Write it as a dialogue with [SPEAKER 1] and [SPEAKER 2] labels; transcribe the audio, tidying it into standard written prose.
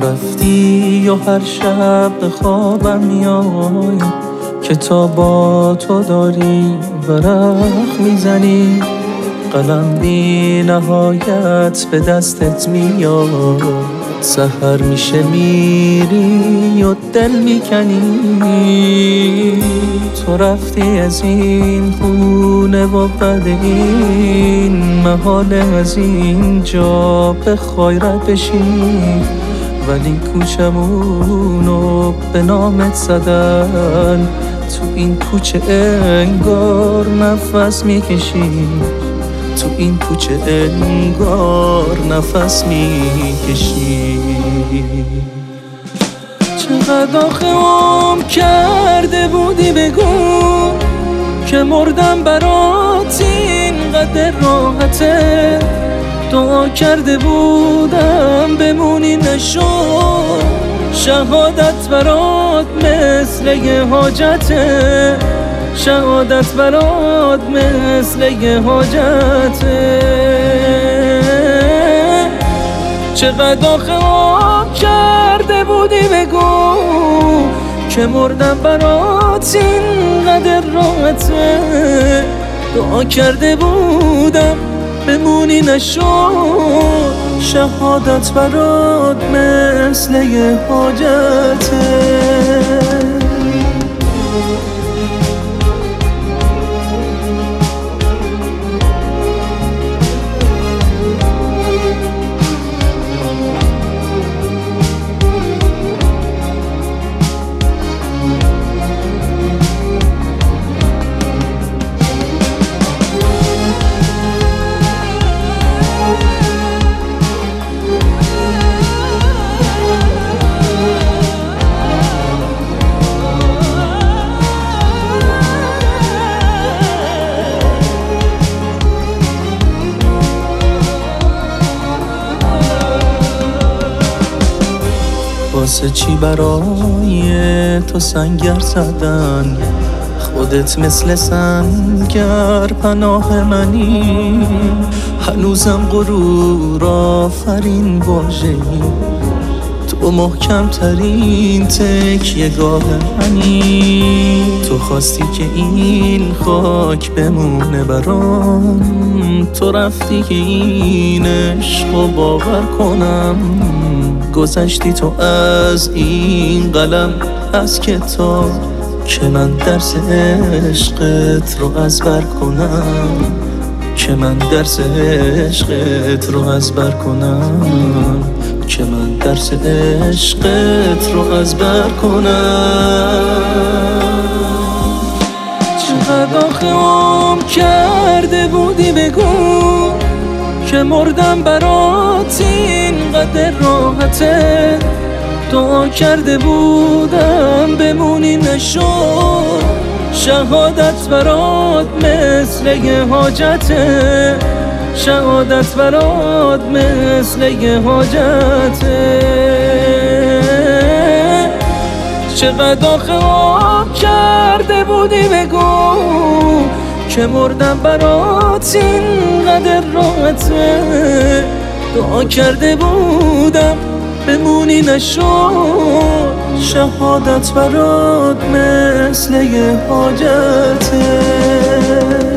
[SPEAKER 1] رفتی و هر شب به خوابم میای که تا با تو داری ورق میزنی، قلم بی نهایت به دستت میاد، سحر میشه میری و دل میکنی. تو رفتی از این خونه و بعد این محال از اینجا بخوای رد بشی، ولی کوچمونو به نامت زدن، تو این کوچه انگار نفس میکشی، تو این کوچه انگار نفس میکشی. چقدر آخه عمر کرده بودی بگو که مردم برات اینقدر راحته، دعا کرده بودم بمونی نشد، شهادت برات مثل یه حاجته، شهادت برات مثل یه حاجته. چقدر آخه عمر کرده بودی بگو که مردم برات اینقدر راحته، دعا کرده بودم بمونی نشد، شهادت برات مثل یه حاجته. واسه چی برای تو سنگر زدن، خودت مثل سنگر پناه منی، هنوزم غرور آفرین واژه‌ای، تو محکم ترین تکیه‌گاه منی. تو خواستی که این خاک بمونه برام، تو رفتی که این عشقو باور کنم، گذشتی تو از این قلم از کتاب که من درس عشقت رو ازبر کنم، که من درس عشقت رو ازبر کنم، که من درس عشقت رو ازبر کنم. چقدر آخه عمر کرده بودی بگو که مردم برات اینقدر راحته، دعا کرده بودم بمونی نشد، شهادت برات مثل یه حاجته، شهادت برات مثل یه حاجته. چقدر آخه عمر کرده بودی بگو که مردم برات اینقدر راحته، دعا کرده بودم بمونی نشد، شهادت برات مثل یه حاجته.